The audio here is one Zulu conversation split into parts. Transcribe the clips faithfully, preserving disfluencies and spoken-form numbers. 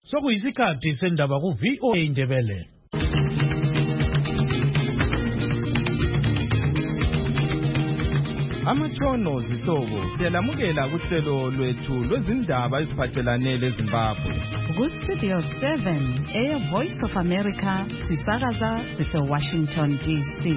Sokuyisikhathi sendaba ku V O A Indebele. Amatshono zihlobo siyalamukela kuhlelo lwethu lwezindaba eziphathelane leZimbabwe. Ku Studio seven, Air Voice of America, sisakaza sise Washington D C.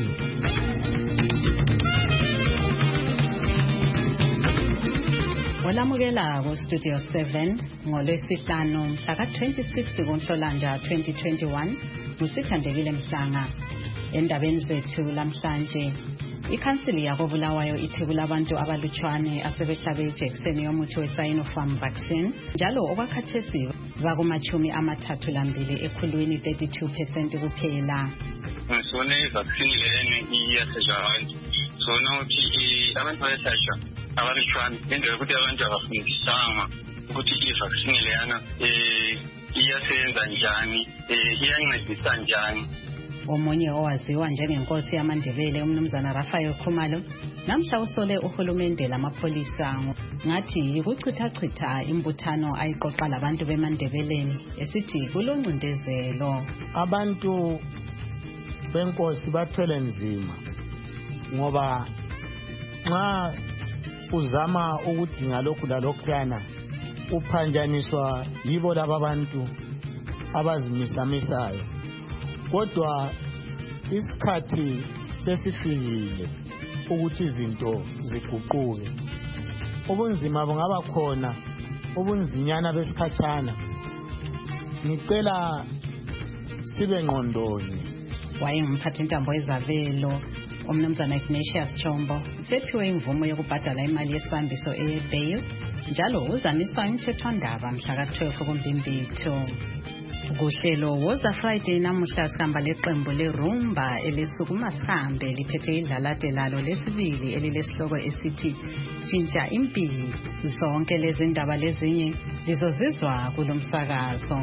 Olamukela ku Studio seven ngolwesihlanu mhla ka twenty-six kuNhlolanja twenty twenty-one, uSithandekile Mhlanga. Endabeni zethu lamhlanje, ikhansili yakobulawayo ithi kulabantu abalutshwane asebehlabe ijekiseni yomuthi weSinopharm vaccine njalo okwakhathesi bakumachumi amathathu lambili ekhulwini thirty-two percent kuphela. Sona ivaccine leni iyasebenza. Sona uthi abantu bayahlatshwa abalutshwane indlela ukuthi abantu abafundisanga ukuthi ivaccine leyana eh iyasebenza njani, eh iyancedisa njani. Omunye owaziwa njengenkosi yamaNdebele umnumzana Raphael Khumalo namhla usole uhulumende lamapholisa ngathi yikuchithachitha imbuthano ayiqoqa labantu beMandebeleni esithi kuloncindezelo. Abantu benkosi bathwele nzima ngoba nxa uzama ukudinga lokhu lalokhuyana uphanjaniswa yibo laba abantu abazimisamisayo. Kodwa isikhathi sesifikile ukuthi izinto ziguquke. Ubunzima bungaba khona, ubunzinyana besikhatshana. Ngicela sibe ngqondoni. Wayengumphathintambo wezabelo umnumzana Ignatius Chombo sephiwe imvumo yokubhadala imali yesibambiso eyebail njalo uzamiswa imthethwandaba mhla ka twelve kuMbimbithi. Kuhlelo Woza Friday namuhla sihamba leqembu leRumba elisukuma sihambe liphethe idlalade lalo lesibili elilesihloko esithi Tshintsha Impilo. Zonke lezi ndaba lezinye lizozizwa kulomsakazo.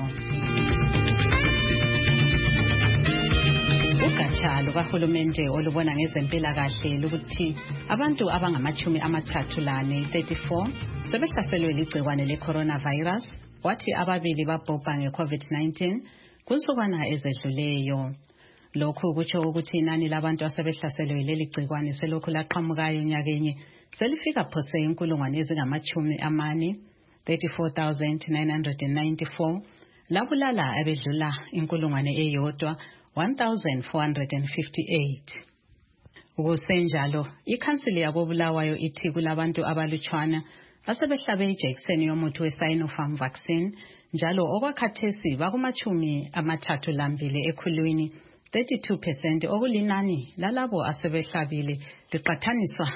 Ugatsha lukahulumende olubona ngezempilakahle lukuthi abantu abangamachumi amathathu lane thirty-four sebehlaselwe ligciwane le-coronavirus, wathi ababili babhubha nge-COVID nineteen kunsukwana ezedluleyo. Lokhu kutsho ukuthi inani labantu asebehlaselwe leli gciwane selokhu laqhamukayo nyakenye selifika phose inkulungwane ezingamachumi amane thirty-four thousand nine hundred ninety-four, labulala abedlula inkulungwane eyodwa one thousand four hundred fifty-eight. Kusenjalo, ikhansili yakobulawayo ithi kulabantu abalutshwana asebehlabe ijekiseni yomuthi weSinopharm vaccine njalo okwakhathesi bakumachumi amathathu lambili ekhulwini thirty-two percent okulinani lalabo asebehlabile liqathaniswa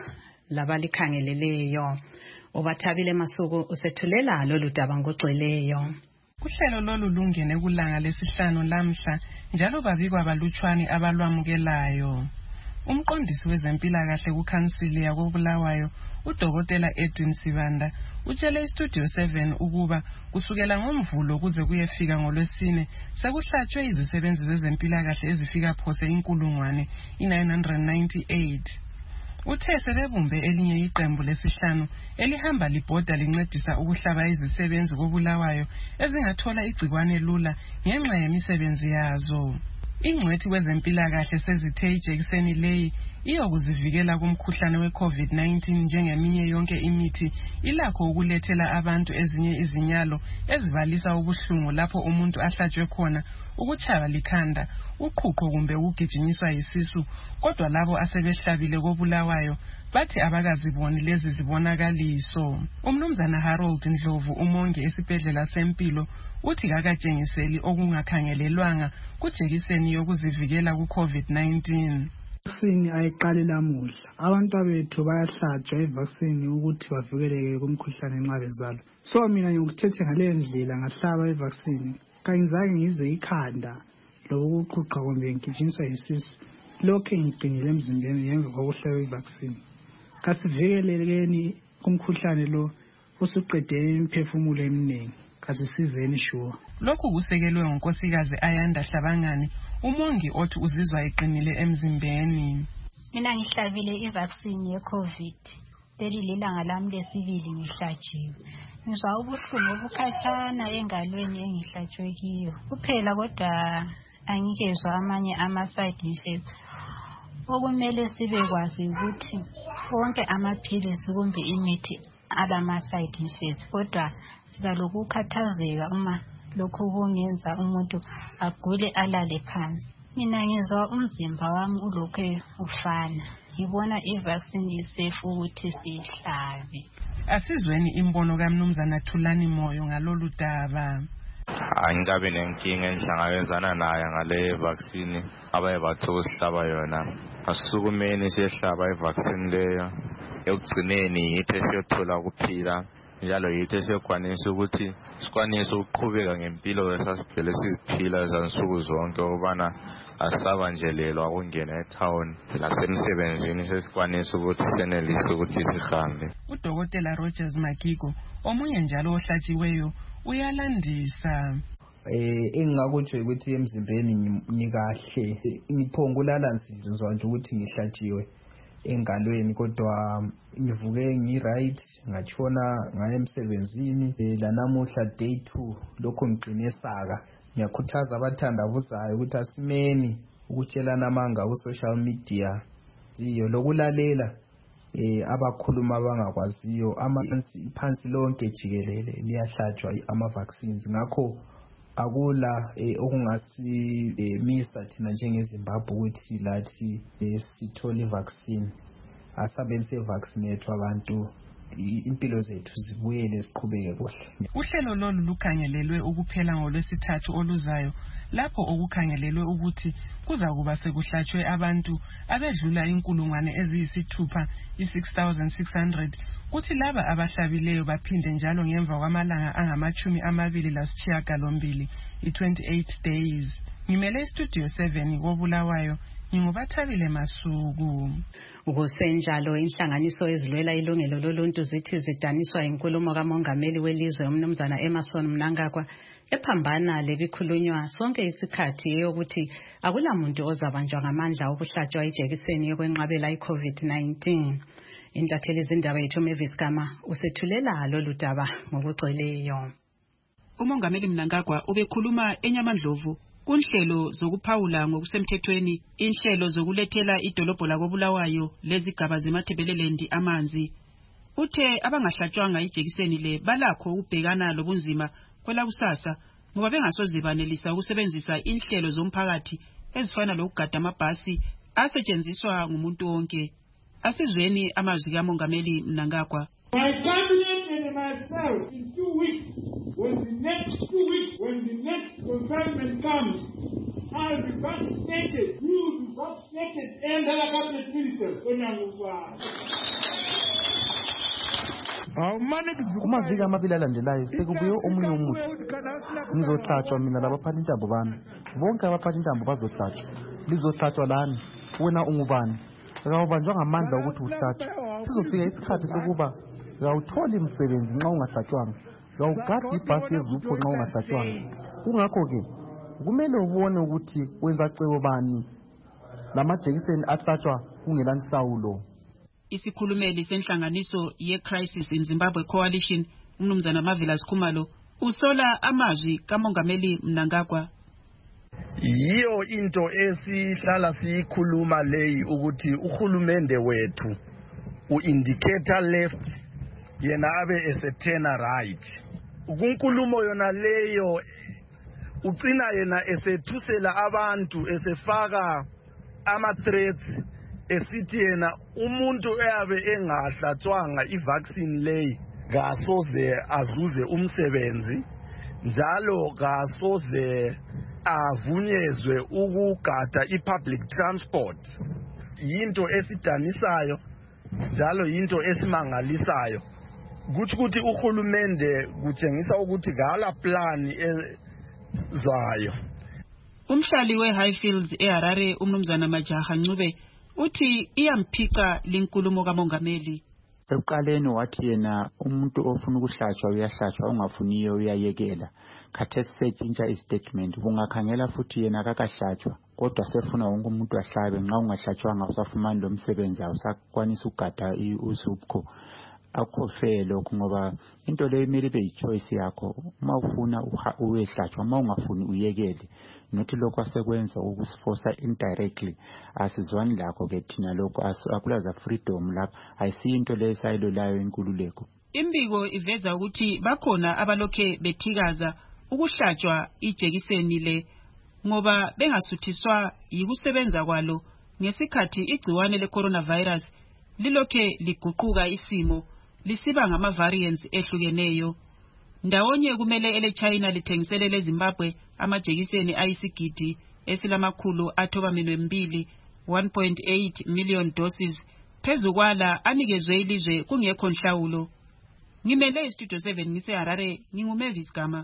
labalikhangeleleyo. Obathabile Masuku usethulela lolu daba ngogcweleyo. Kuhlelo lolu lungene kulanga lesihlanu lamhla njalo babikwa balutshwane abalwamukelayo. Umqondisi wezempilakahle kukhansili yakobulawayo uDokotela Edwin Sibanda utshele iStudio seven ukuba kusukela ngoMvulo kuze kuyefika ngoLwesine sekuhlatshwe izisebenzi zezempilakahle ezifika phose inkulungwane nine hundred ninety-eight. Uthe sebebumbe elinye iqembu lesihlanu elihamba libhoda lincedisa ukuhlaba izisebenzi kobulawayo ezingathola igcikwane lula ngenxa yemisebenzi yazo. Ingcwethi kwezempilakahle sezithe ijekiseni leyi iyokuzivikela kumkhuhlane we-COVID nineteen njengeminye yonke imithi ilakho ukulethela abantu ezinye izinyalo ezibalisa ubuhlungu lapho umuntu ahlatshwe khona, ukutshaba likhanda, uqhuqho kumbe ukugijinyiswa yisisu. Kodwa labo asebehlabile kobulawayo bathi abakaziboni lezi zibonakaliso. Umnumzana Harold Ndlovu umongi esibhedlela sempilo uthi kakatshengiseli okungakhangelelwanga kujekiseni yokuzivikela ku-COVID nineteen. Vaccine ayiqali lamuhla. Abantu abethu bayahlatshwa ivaccine ukuthi bavikeleke kumkhuhlane nxa bezalwa. So mina ngikuthethe ngale ndlela ngahlaba ivaccine. Kayizange ngize ikhanda lokuqhuqa kumbe ngijinyiswa yisisu. Lokho ngiqinile emzimbeni ngemva kokuhlaba ivaccine. Kasivikelekeni kumkhuhlane lo usuqedele imphefumulo eminingi. Kasisizeni sure. Lokhu kusekelwe ngonkosikazi Ayanda Hlabangani, umongi othi uzizwa eqinile emzimbeni. Mina ngihlabile ivaccine ye-COVID. leli lilanga lami lesibili ngihlatshiwe. Ngizwa ubuhlungu obukhatshana engalweni engihlatshwe kiyo kuphela, kodwa angikezwa amanye ama-side effects. Okumele sibe kwazi ukuthi wonke amaphilisi kumbe imithi alama-side effects, kodwa siba lokukhathazeka uma lokhu kungenza umuntu agule alale phansi. Mina ngizwa umzimba wami ulokhu ufana. Ngibona i-vaccine isafe ukuthi sihlabe. Asizweni imbono kaMnumzana Thulani Moyo ngalolu daba. Angikabi nenkinga engihlangabezana nayo ngale vaccine abaye bathola ukuhlaba yona. Asukumeni siyehlaba i-vaccine leyo. Ekugcineni yithi esiyothola ukuphila, njalo yithi esiyokwanisa ukuthi sikwanise ukuqhubeka ngempilo esasiphele siziphila zansuku zonke, ukubana asabanjelelwa ukungena etown lasemsebenzini sesikwanisa ukuthi senelise ukuthi sihambe. Udokotela Rogers Magigo omunye njalo ohlatshiweyo uyalandisa. Eh engingakutsho ukuthi emzimbeni ngikahle, ngiphongulala nsizwa nje ukuthi ngihlatshiwe engalweni, kodwa ngivuke ngi-right ngatshona ngaye emsebenzini. Lanamuhla day two lokho ngiqine saka. Ngiyakhuthaza abathandabuzayo ukuthi asimeni ukutshelana amanga ku-social media iyo lokulalela eh abakhuluma abangakwaziyo. Amanzi phansi lonke jikelele liyahlatshwa ama-vaccines, ngakho akula okungasimisa thina njengeZimbabwe ukuthi lathi sithole i-vaccine. Asabe se-vaccinate abantu, impilo zethu zibuyele siqhubeke kuhle. Uhlelo lolu lukhangelelwe ukuphela ngolwesithathu oluzayo, lapho okukhangelelwe ukuthi kuza kuba sekuhlatshwe abantu abedlula inkulungwane eziyisithupha i-six thousand six hundred, kuthi laba abahlabileyo baphinde njalo ngemva kwamalanga angamachumi amabili lasishiyagalombili i-twenty-eight days. Ngimele istudio seven koBulawayo, nginguBathabile Masuku. Ukusenjalo inhlanganiso ezilwela ilungelo loluntu zithi zidaniswa inkulumo kamongameli welizwe uMnumzana Emmerson Mnangagwa ephambana lebikhulunywa sonke isikhathi eyokuthi akulamuntu ozabanjwa ngamandla okuhlatshwa ijekiseni yokwenqabela i-COVID nineteen. Intatheli zindaba yethu Mavis Gama usethulela lolu daba ngokugcweleyo. uMongameli Mnangagwa ubekhuluma eNyamandlovu kunhlelo zokuphawula ngokusemthethweni inhlelo zokulethela idolobho lakoBulawayo lezigaba zeMathebeleland amanzi. Uthe abangahlatshwanga ijekiseni le balakho ukubhekana lobunzima kwelakusasa ngoba bengasoze banelisa ukusebenzisa inhlelo zomphakathi ezifana lokugada amabhasi asetshenziswa ngumuntu wonke. Asizweni amazwi kaMongameli Mnangagwa. My cabinet and myself in two weeks, when the next two weeks, when the next consignment comes, I'll be vaccinated. You will be vaccinated and the cabinet ministers. Kumaviki amabili alandelayo sekubuye omunye umuthi. Ngizohlatshwa mina labaphatha intambo bami. Bonke abaphatha intambo bazohlatshwa. Lizohlatshwa lani. Wena ungubani? Akawubanjwa ngamandla ukuthi uhlatshwe. Sizofika isikhathi sokuba awutholi umsebenzi nxa ungahlatshwanga. Awugadi ibhasi yezupho nxa ungahlatshwanga. Kungakho ke kumele ubone ukuthi wenza cebo bani lamajekiseni ahlatshwa kungela nsawulo. Isikhulumeli senhlanganiso ye-Crisis in Zimbabwe Coalition uMnumzana Marvelous Khumalo usola amazwi kaMongameli Mnangagwa. Yiyo into esihlala siyikhuluma leyi ukuthi uhulumende wethu u-indicator left yena abe esetena right. Kunkulumo yona leyo ucina yena esethusela abantu esefaka ama-threats esithi yena umuntu eyabe engahlatshwanga i-vaccine leyi kasoze azuze umsebenzi njalo kasoze avunyezwe ukugada i-public transport. Yinto esidanisayo njalo yinto esimangalisayo. Kuthi ukuthi uhulumende kutshengisa ukuthi gala plan ezwayo. Umhlali we-Highfields eHarare uMnumzana Majaha Ncube uthi iyamphica linkulumo kaMongameli. Ekuqaleni wathi yena umuntu ofuna ukuhlatshwa uyahlatshwa ongafuniyo uyayekela. Khathesi setshintsha istatement bungakhangela futhi yena akakahlatshwa kodwa sefuna wonke umuntu ahlabe. Nxa ungahlatshwanga usafumani lo msebenzi awusakwanisa ukugada usupho. Akho fair lokho ngoba into leyo imele ibe yi-choice yakho. Uma ufuna uyehlatshwa, uma ungafuni uyekele. Nothi lokho asekwenza ukusifosa indirectly asizwani lakho ke thina lokho akulaza freedom lapha ayisiyo into leyo sayilolayo inkululeko. Imbiko iveza ukuthi bakhona abalokhe bethikaza ukuhlatshwa ijekiseni le ngoba bengasuthiswa yikusebenza kwalo ngesikhathi igciwane le-coronavirus lilokhe liguquka isimo lisiba ngama variants ehlukeneyo. Ndawonye kumele ele China lithengisele eZimbabwe amajekiseni ayisigidi esilamakhulu athoba mbili one point eight million doses phezu kwala anikezwe ilizwe kungekho nhlawulo. Ngimele istudio seven ngise Harare nginguMavis Gama.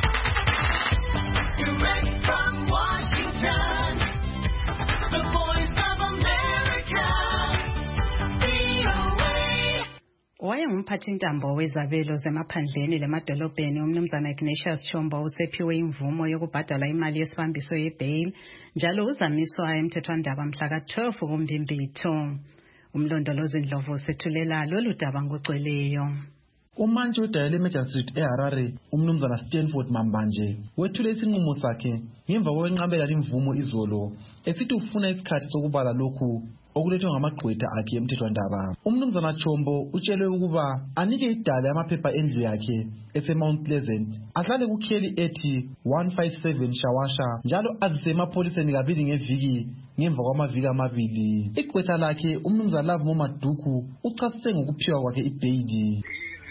Direct from Washington, the voice of America, V O A. Wayengumphathintambo wezabelo zemaphandleni lemadolobheni umnumzana Ignatius Chombo usephiwe imvumo yokubhadala imali yesibambiso ye-bail njalo uzamiswa emthethwandaba mhla ka twelve kuMbimbitho. Umlondolozi Ndlovu sethulela lolu daba ngogcweleyo. Umantshi wedayela eMagistrate eHarare umnumzana Stanford Mambanje wethule isinqumo sakhe ngemva kokwenqabela imvumo izolo esithi ufuna isikhathi sokubala lokhu okulethwe ngamagqwetha akhe emthethwandaba. Umnumzana Chombo utshelwe ukuba anike idala yamaphepha endlu yakhe eseMount Pleasant ahlale kukheli ethi one fifty-seven Shawasha njalo azise emapholiseni kabili ngeviki ngemva kwamaviki amabili. Igqwetha lakhe umnumzana Love Momaduku uchasise ngokuphiwa kwakhe ibheyili.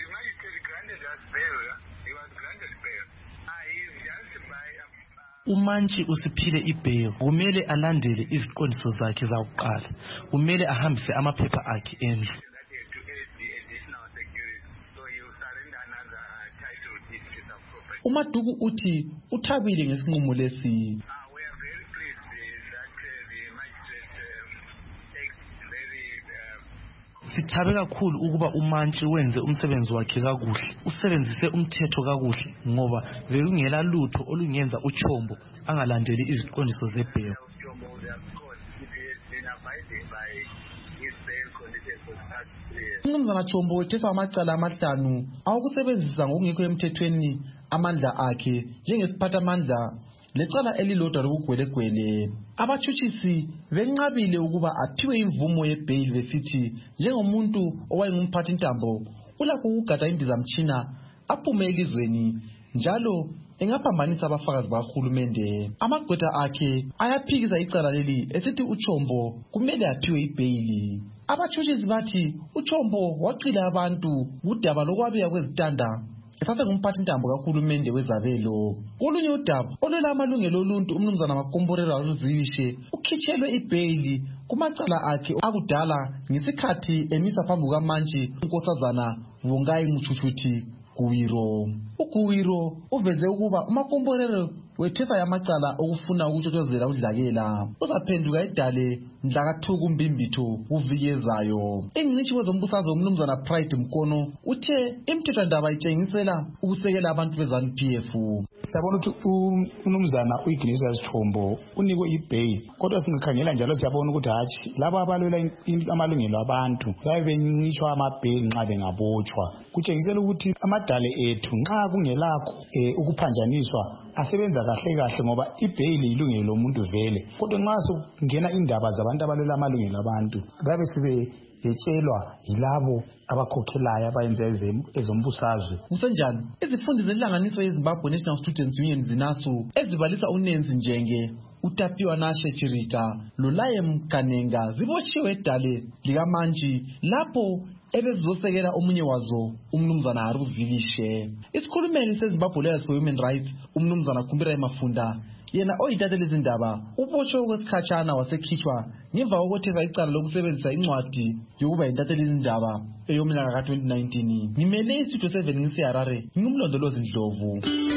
Umantshi usiphile ibail kumele alandele iziqondiso zakhe zakuqala, kumele ahambise amaphepha akhe endlu. uMaduku uthi uthabile ngesinqumo lesi. Sithabe kakhulu ukuba umantshi wenze umsebenzi wakhe kakuhle, usebenzise umthetho kakuhle ngoba bekungela lutho olungenza uChombo angalandeli iziqondiso zebail. Umnumzana Chombo wethesa amacala amahlanu awokusebenzisa ngokungekho emthethweni amandla akhe njengesiphathamandla lecala elilodwa lokugwelegwele. Abatshutshisi benqabile ukuba aphiwe imvumo yebail besithi njengomuntu owayengumphathintambo ulakho ukugada indizamtshina aphume elizweni njalo engaphambanisa abafakazi bakahulumende. Amagqwetha akhe ayaphikisa icala leli esithi uChombo kumele aphiwe ibail. Abatshutshisi bathi uChombo waqila abantu kudaba lokwabeka kwezitanda esase ngumphathintambo kahulumende wezabelo. Kolunye udaba olwela amalungelo oluntu umnumzana Makomborera uzivishe ukhitshelwe ibail kumacala akhe akudala ngesikhathi emisa phambi kukamantshi unkosazana Vongai Muchuchuthi Guwiro. uGuwiro uveze ukuba uMakomborero wethesa yamacala okufuna ukuthokozela udlakela uzaphenduka edale mhla ka two kuMbimbitho uvikezayo. Ingcitshi wezombusazwe umnumzana Pride Mkono uthe imthethwandaba itshengisela ukusekela abantu beZANU P F. Siyabona ukuthi umnumzana uIgnatius Chombo unikwe ibail kodwa singakhangela njalo siyabona ukuthi hathi laba abalwela amalungelo abantu babe bencishwa amabail nxa bengabotshwa. Kutshengisela ukuthi amadale ethu nxa kungelakho ukuphanjaniswa asebenza kahle kahle ngoba ibail ilungelo lomuntu vele kodwa nxa sokungena indaba zabantu abalwela amalungelo abantu babe sibe yetshelwa yilabo abakhokhelayo abayenza ezombusazwe. Kusenjalo izifundi zenhlanganiso yeZimbabwe National Students Union zinasu ezibalisa uNenzi Njenge, uTapiwa Nashe Chirika loLaye Mkanenga zibotshiwe edale likamantshi lapho ebezizosekela omunye wazo umnumzana Haruzivishe. Isikhulumeli seZimbabwe Lawyers for Human Rights umnumzana Khumbira Mafunda yena oyithathele izindaba ubotshwe okwesikhatshana wasekhishwa ngemva kokutheza icala lokusebenzisa incwadi yokuba yintatheli izindaba eyomnyaka ka twenty nineteen. Ngimele istudio seven ngise Harare ngumlondolozi Ndlovu.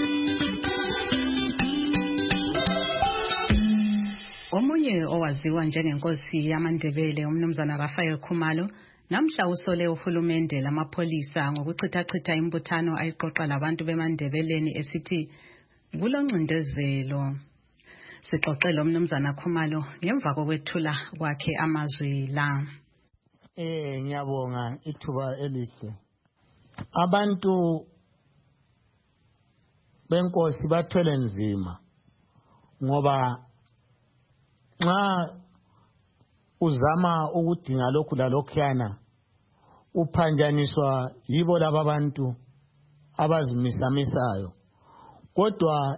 Omunye owaziwa njengenkosi yamaNdebele umnumzana Raphael Khumalo namhla usole uhulumende lamapholisa ngokuchithachitha imbuthano ayiqoqa labantu bemaNdebeleni esithi kuloncindezelo. Sixoxele umnumzana Khumalo ngemva kokwethula kwakhe amazwi la. Eh ngiyabonga ithuba elihle. Abantu benkosi bathwele nzima ngoba nxa uzama ukudinga lokhu lalokhuyana uphanjaniswa yibo laba bantu abazimisamisayo. Kodwa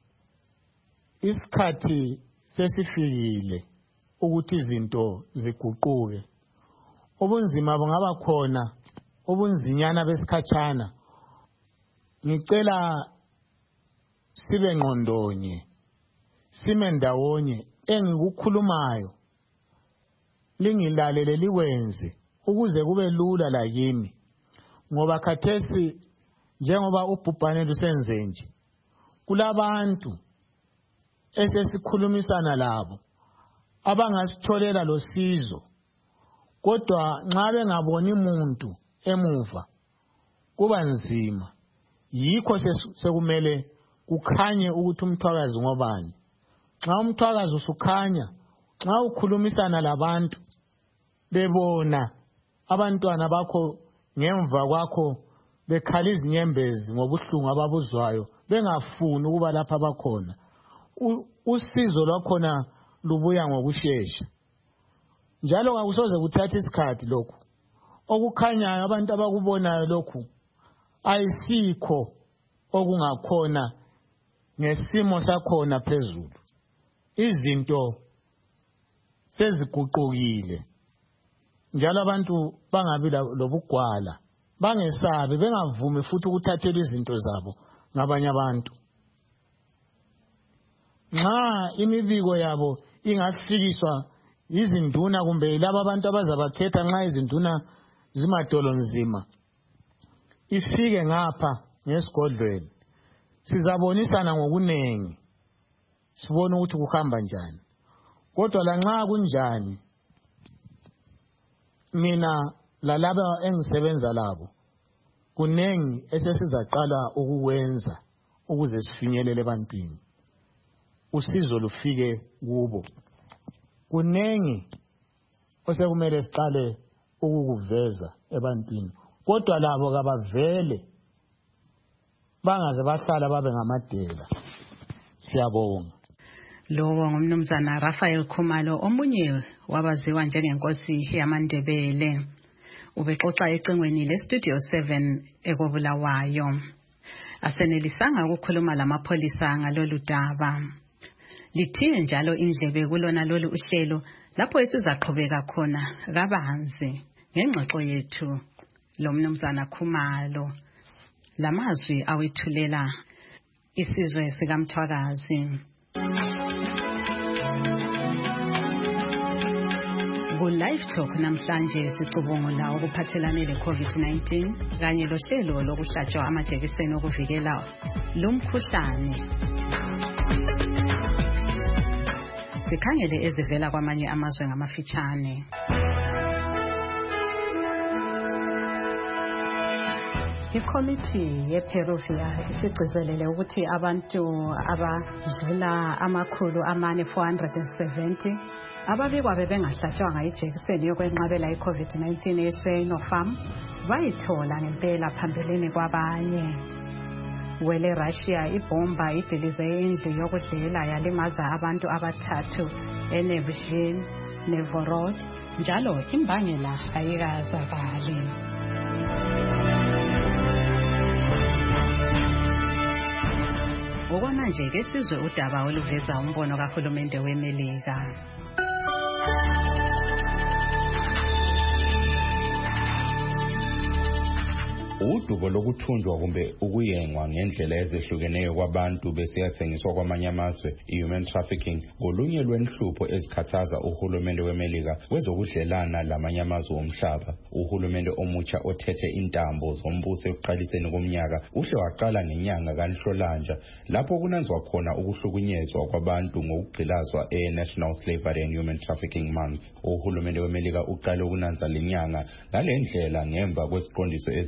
isikhathi sesifikile ukuthi izinto ziguquke. Ubunzima bungaba khona, ubunzinyana besikhatshana. Ngicela sibe ngqondonye, sime ndawonye engikukhulumayo. Lingilalele likwenze ukuze kube lula la kimi. Ngoba khathesi njengoba ubhubhane lusenze nje, kulabantu esesikhulumisana labo abangasitholela losizo. Kodwa nxa bengaboni umuntu emuva kuba nzima. Yikho sekumele kukhanye ukuthi umthwakazi ngobani. Nxa umthwakazi usukhanya, nxa ukhulumisana labantu bebona abantwana bakho ngemva kwakho bekhala izinyembezi ngobuhlungu ababuzwayo, bengafuni ukuba lapha bakhona, usizo lwakhona lubuya ngokusheshsha. Njalo akusoze kuthatha isikhathi lokhu. Okukhanyayo abantu abakubonayo lokhu ayisikho okungakhona ngesimo sakhona phezulu. Izinto seziguqukile. Njalo abantu bangabi lobugwala, bangesabe, bengavumi futhi ukuthathela izinto zabo ngabanye abantu. Nxa imibiko yabo ingafikiswa izinduna kumbe laba abantu abazabakhetha nxa izinduna zimadolo nzima, ifike ngapha ngesigodlweni, sizabonisana ngokunengi, sibone ukuthi kuhamba njani. Kodwa la nxa kunjani, mina lalaba engisebenza labo kunengi esesizaqala ukukwenza ukuze sifinyelele ebantwini, usizo lufike kubo. Kunengi osekumele siqale ukukuveza ebantwini, kodwa labo kabavele bangaze bahlala babe ngamadela. Siyabonga. Lowo ngumnumzana Raphael Khumalo, omunye wabaziwa njengenkosi yamaNdebele. Ubexoxa ecingweni leStudio seven ekobulawayo. Asenelisanga ukukhuluma lamapholisa ngalolu daba. Lithiye njalo indlebe kulona lolu uhlelo lapho esizaqhubeka khona kabanzi ngengxoxo yethu lomnumzana Khumalo. Lamazwi awethulela isizwe sikaMthwakazi. Ku-Live Talk namhlanje sicubungula ukuphathelane le-COVID nineteen kanye lohlelo lokuhlatshwa amajekiseni okuvikela lumkhuhlane. Sikhangele ezivela kwamanye amazwe ngamafitshane. Ikomiti yePeruvia isigcizelele ukuthi abantu abadlula amakhulu amane four hundred seventy ababikwa bebengahlatshwanga ijekiseni yokwenqabela i-COVID nineteen ye-Sinopharm bayithola ngempela phambilini kwabanye. Wele Russia ibomba idilize indlu yokudlela yalimaza abantu abathathu eNevzhin Nevorod, njalo imbangela ayikazakali. Okwamanje ke sizwe udaba oluveza umbono kahulumende weMelika. Udubo lokuthunjwa kumbe ukuyengwa ngendlela ezehlukeneyo kwabantu besiyathengiswa kwamanye amazwe, i-human trafficking, ngolunye lwenhlupho ezikhathaza uhulumende weMelika kwezokudlelana lamanye amazwe omhlaba. Uhulumende omutsha othethe intambo zombuso ekuqaliseni komnyaka uhle waqala ngenyanga kaNhlolanja lapho kunanzwa khona ukuhlukunyezwa kwabantu ngokugqilazwa e-National Slavery and Human Trafficking Month. Uhulumende weMelika uqale ukunanza lenyanga ngale ndlela ngemva kwesiqondiso ezethulwa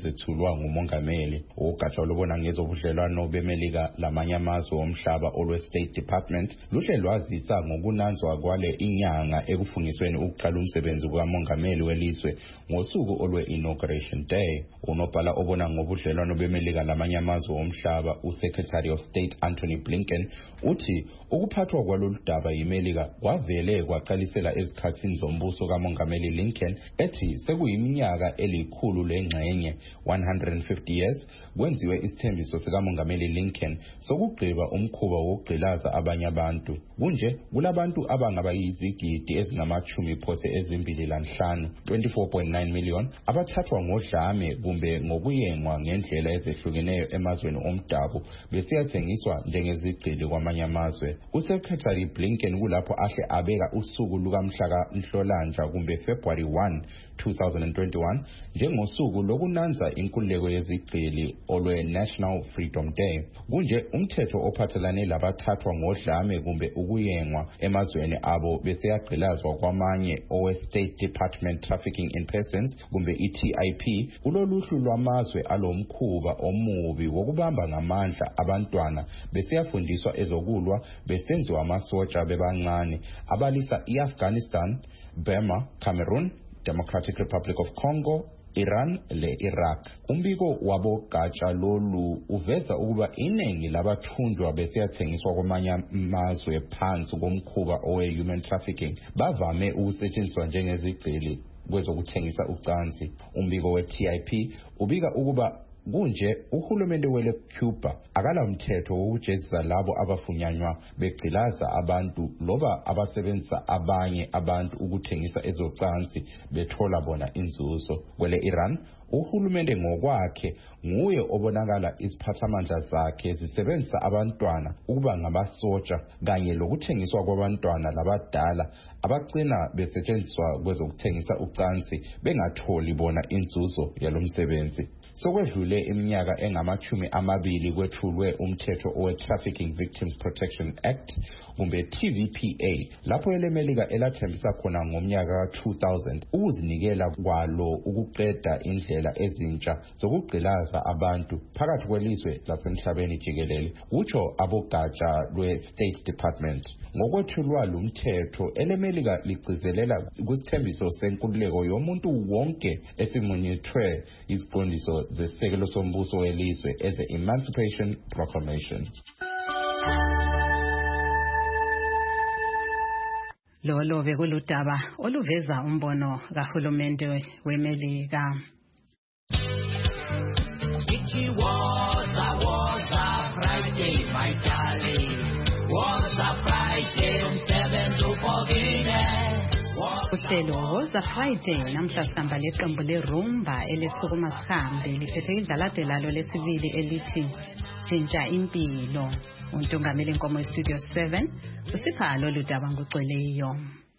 ukuba ngumongameli. Ugatsha olubona ngezobudlelwano bemelika lamanye amazwe omhlaba olwe State Department luhle lwazisa ngokunanzwa kwale inyanga ekufungisweni ukuqala umsebenzi kukamongameli welizwe ngosuku olwe inauguration day. Unobhala obona ngobudlelwano bemelika lamanye amazwe omhlaba uSecretary of State Anthony Blinken uthi ukuphathwa kwalolu daba yimelika kwavele kwaqalisela ezikhathini zombuso kamongameli Lincoln ethi sekuyiminyaka elikhulu lengxenye one hundred fifty years kwenziwe isithembiso sikamongameli Lincoln sokugqiba umkhuba wokugqilaza abanye abantu. Kunje kulabantu abangaba yizigidi ezingamachumi phose ezimbili lanhlanu twenty-four point nine million abathathwa ngodlame kumbe ngokuyengwa ngendlela ezehlukeneyo emazweni omdabu besiyathengiswa njengezigqili kwamanye amazwe. uSecretary Blinken kulapho ahle abeka usuku lukamhla Nhlolanja kumbe February first two thousand twenty-one njengosuku lokunanza inkululeko yezigqili olwe National Freedom Day. Kunje umthetho ophathelane labathathwa ngodlame kumbe ukuyengwa emazweni abo besiyagqilazwa kwamanye owe State Department Trafficking in Persons kumbe i T I P kuloluhlu lwamazwe alomkhuba omubi wokubamba ngamandla abantwana besiyafundiswa ezokulwa besenziwa amasotsha bebancane abalisa iAfghanistan, Burma, Cameroon, Democratic Republic of Congo, Iran le Iraq. Umbiko wabogatsha lolu uveza ukuba iningi labathunjwa besiyathengiswa kwamanye amazwe phansi komkhuba owe human trafficking bavame ukusetshenziswa njengezigqili kwezokuthengisa ucansi. Umbiko we T I P ubika ukuba kunje uhulumende wele Cuba akala mthetho wokujezisa labo abafunyanywa begqilaza abantu loba abasebenzisa abanye abantu ukuthengisa ezocansi bethola bona inzuzo. Kwele Iran uhulumende ngokwakhe nguye obonakala isiphathamandla zakhe zisebenzisa abantwana ukuba ngabasotsha kanye lokuthengiswa kwabantwana labadala abagcina besetshenziswa kwezokuthengisa ucansi bengatholi bona inzuzo yalomsebenzi. Sokwedlule iminyaka engamachumi amabili kwethulwe umthetho owe Trafficking Victims Protection Act kumbe T V P A lapho elemelika elathembisa khona ngomnyaka ka two thousand ukuzinikela kwalo ukuqeda indlela ezintsha zokugqilaza abantu phakathi kwelizwe lasemhlabeni jikelele. Utsho abogatsha lwe State Department ngokwethulwa lumthetho elemelika ligcizelela kusithembiso senkululeko yomuntu wonke esimunyithwe iziqondiso zesisekelo sombuso welizwe as the Emancipation Proclamation. Lolo bekuludaba oluveza umbono kahulumende wemelika. It was a was a Friday, my darling. Was a Friday, umsebenzi ufokile. Uhlelo Woza Friday namhla sihamba leqembu lerumba elisukuma sihambe liphethe idlalade lalo lesibili elithi Jinja Impilo. Untungameli Nkomo Studio seven usipha lolu daba ngocweleyo.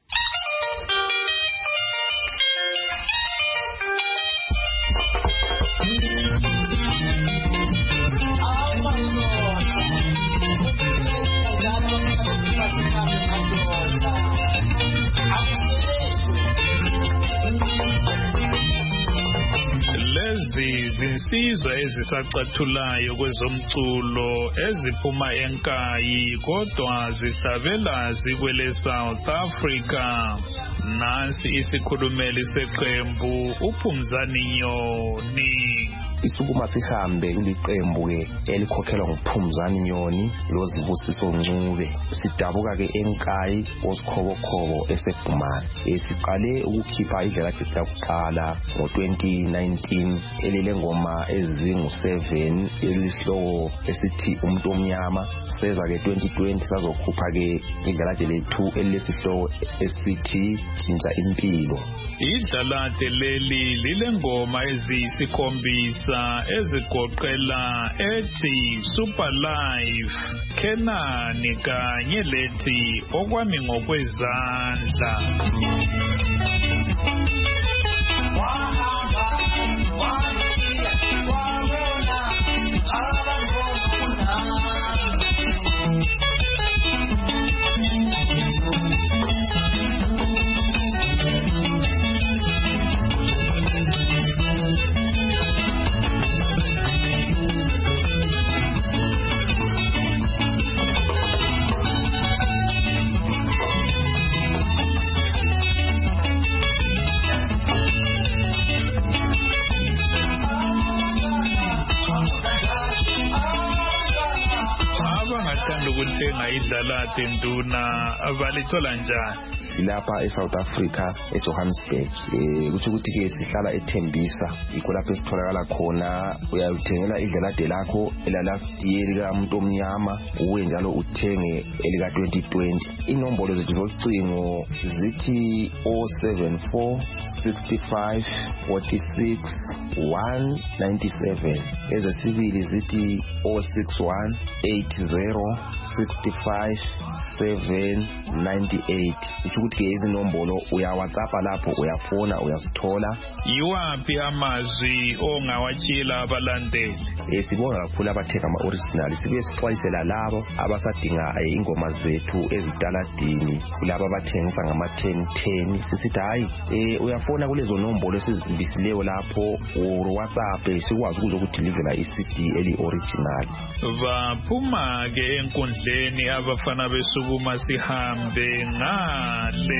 Lezi zinsizwa ezisacathulayo kwezomculo eziphuma enkayi kodwa zisabela zikwele South Africa. Nansi isikhulumeli seqembu uPhumzani Nyoni. Isukuma sihambe liqembu ke elikhokhelwa nguPhumzani Nyoni lozibusiso Ncube. Sidabuka ke enkayi osikhobo esebhumani. Siqale ukukhipha indlela yakhe yokuqala ngo twenty nineteen elile ngoma ezingu seven elisihloko esithi umuntu omnyama. Seza ke twenty twenty sazokhupha ke indlela yakhe lethu elisihloko esithi Jinja Impilo. Idlalade leli lile ngoma eziyisikhombisa ezigoqela ethi Super Life, Kenani kanye lethi okwami ngokwezandla. abangathanda ukuthenga idlala tenduna abalithola njani? Silapha eSouth Africa eJohannesburg eh kuthi ukuthi ke sihlala eThembisa yikho lapho esitholakala khona. Uyazithengela idlala lakho ela last year lika umuntu omnyama uwe njalo uthenge elika twenty twenty. Inombolo zethu zocingo zithi zero seven four six five four six one nine seven. Ezesibili zithi zero six one eight zero six five seven nine eight. Uthi ukuthi ke izinombolo uya WhatsApp lapho uyafona uyasithola. Yiwapi amazwi ongawatshila abalandeli? Eh sibonga kakhulu abathenga ama original. Sibe sixwayisela labo abasadinga ingoma zethu ezitaladini kulabo abathengisa ngama ten ten. Sisithi hayi eh uyafona kulezo nombolo esizibisileyo lapho or WhatsApp sikwazi ukuzokudelivera i-C D eli original. Baphuma ke enkundleni abafana besukuma sihambe ngale.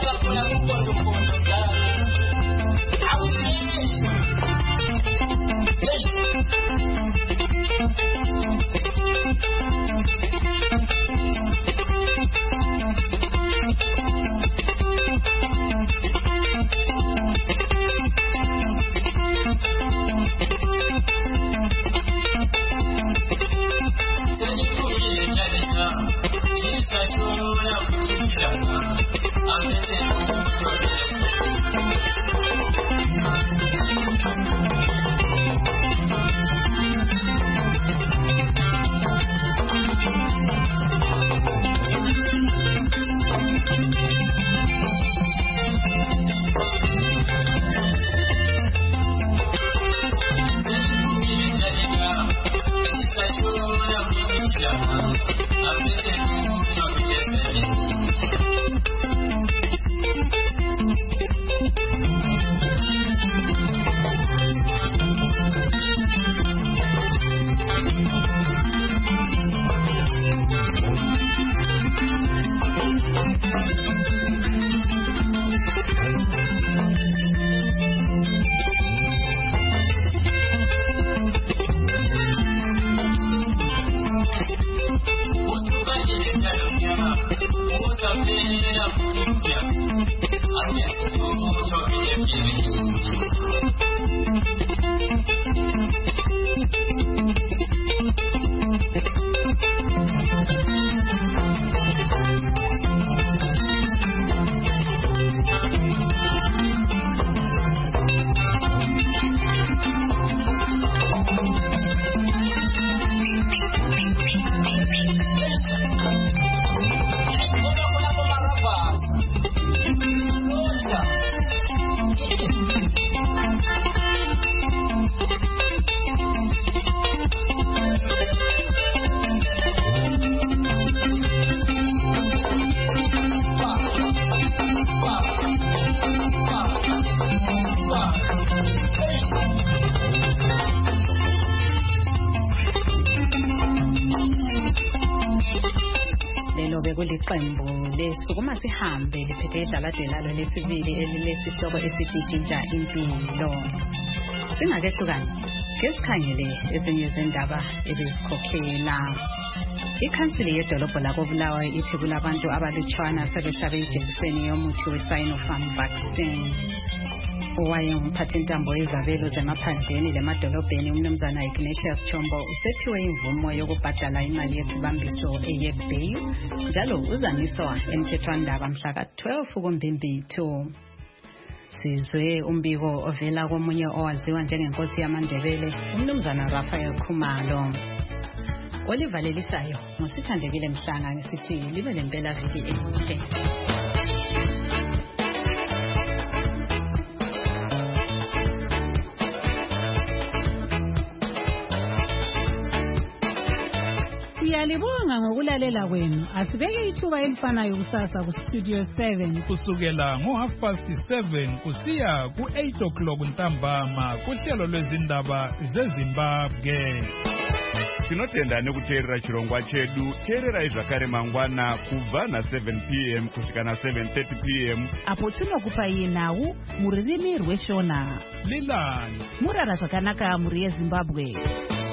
Kuliqembu lesukuma sihambe liphethe idlaladelalo lesibili elilesihloko esijijinja impilo. Singakehlukani ngesikhangele ezinye izindaba ebesikhokhela. Ikhansili yedolobho lakoBulawayo ithi kulabantu abalutshwana sebehlabe ijekiseni yomuthi we-Sinopharm vaccine. Owayengumphathintambo wezabelo zemaphandleni lemadolobheni umnumzana Ignatius Chombo usephiwe imvumo yokubhadala imali yesibambiso eyeBail njalo uzaniswa emthethwandaba mhla ka twelve kuMbimbithi. Sizwe umbiko ovela komunye owaziwa njengenkosi yamaNdebele umnumzana Raphael Khumalo. Olivalelisayo ngosithandekile Mhlanga ngisithi libe lempela viki enhle. Siyalibonga ngokulalela kwenu. Asibeke ithuba elifanayo kusasa ku Studio seven kusukela ngo half past seven kusiya ku eight o'clock ntambama kuhlelo lwezindaba zeZimbabwe. Tinotenda nekuteerera chirongwa chedu. Teererai zvakare mangwana kubva na seven p m kusvika na seven thirty p m apo tinokupa iye nhau mururimi rweshona. Lilani murara zvakanaka muri yeZimbabwe.